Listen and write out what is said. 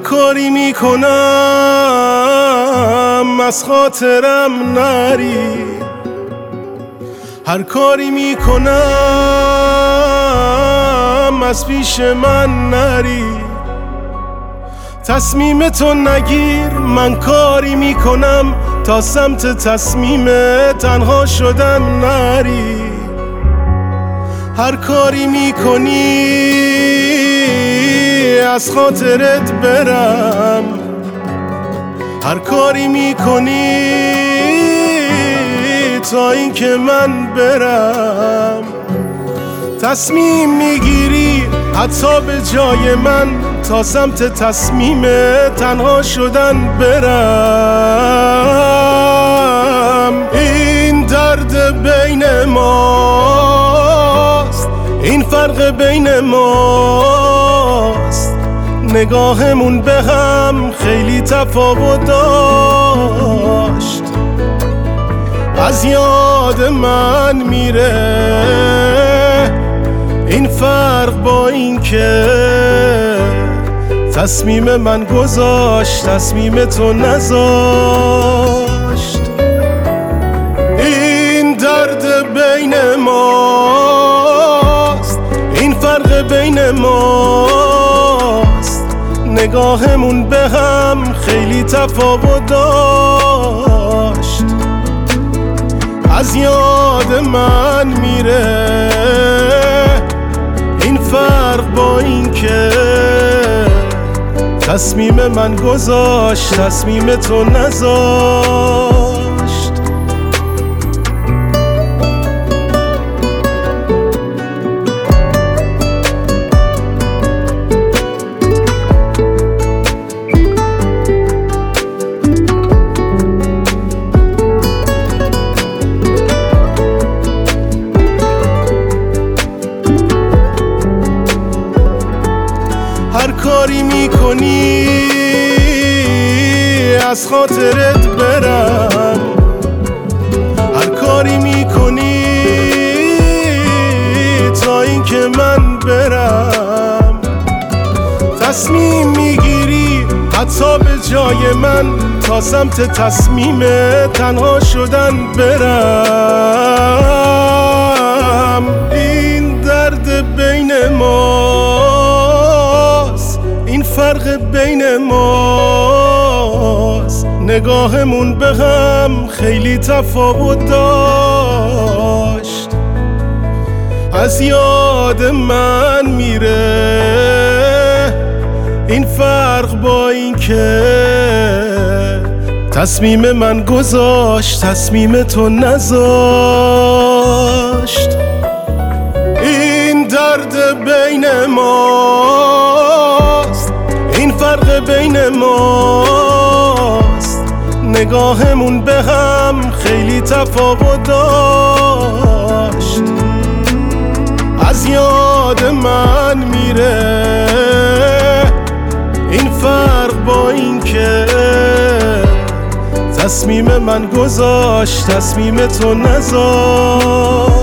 کاری میکنم از خاطرم نری، هر کاری میکنم از پیش من نری. تصمیم تو نگیر، من کاری میکنم تا سمت تصمیم تنها شدن نری. هر کاری میکنی از خاطرت برم، هر کاری میکنی تا اینکه من برم. تصمیم میگیری حتی به جای من تا سمت تصمیم تنها شدن برم. این درد بین ماست، این فرق بین ماست، نگاهمون به هم خیلی تفاوت داشت. از یاد من میره این فرق با این که تصمیم من گذاشت، تصمیم تو نذاشت. این درد بین ماست، این فرق بین ماست، نگاهمون به هم خیلی تفاوت داشت. از یاد من میره این فرق با این که تصمیم من گذاشت، تصمیم تو نذاشت. هر کاری میکنی از خاطرت برم، هر کاری میکنی تا اینکه من برم. تصمیم میگیری حتی به جای من تا سمت تصمیم تنها شدن برم. این درد بین ماست، این فرق بین ماست، نگاهمون به هم خیلی تفاوت داشت. از یاد من میره این فرق با این که تصمیم من گذاشت، تصمیم تو نذاشت. این درد بین ماست، این فرق بین ماست، نگاهمون به هم خیلی تفاوت داشت. از یاد من میره این فرق با این که تصمیم من گذاشت، تصمیم تو نذاشت.